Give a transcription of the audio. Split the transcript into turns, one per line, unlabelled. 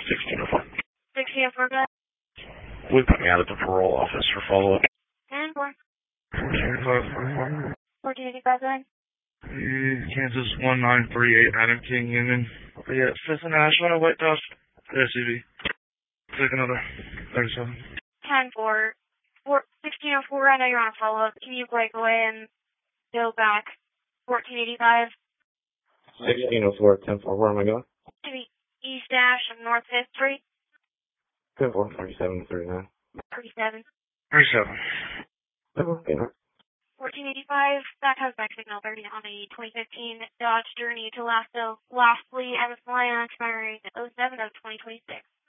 1604.
1604, go ahead.
We put me out at the parole office for follow-up.
10-4.
1485.
1485, go ahead.
Kansas 1938, Adam King Union. Yeah, Fifth and Ashland, White Dust, SUV. Take another 37.
10-4. 1604, I know you're on a follow-up. Can you break away and go back? 1485.
1604, 10-4, where am I going?
To the East Dash of North 5th Street.
10-4, 37, 39.
37.
37.
1485, that has back signal 30 on a 2015 Dodge Journey to Lasso. Lastly, Evans Lyon expiring 07 of 2026.